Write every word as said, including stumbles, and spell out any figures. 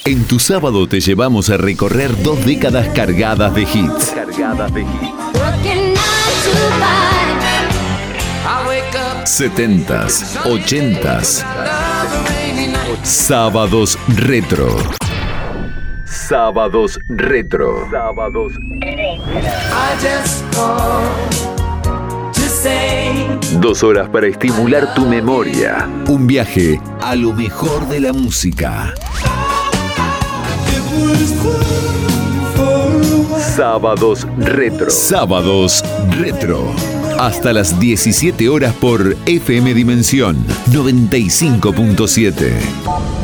En tu sábado te llevamos a recorrer dos décadas cargadas de hits. Cargadas de hits. Setentas, ochentas. Sábados retro. Sábados retro. Sábados Dos horas para estimular tu memoria. Un viaje a lo mejor de la música. Sábados retro. Sábados retro. Hasta las diecisiete horas por F M Dimensión noventa y cinco punto siete.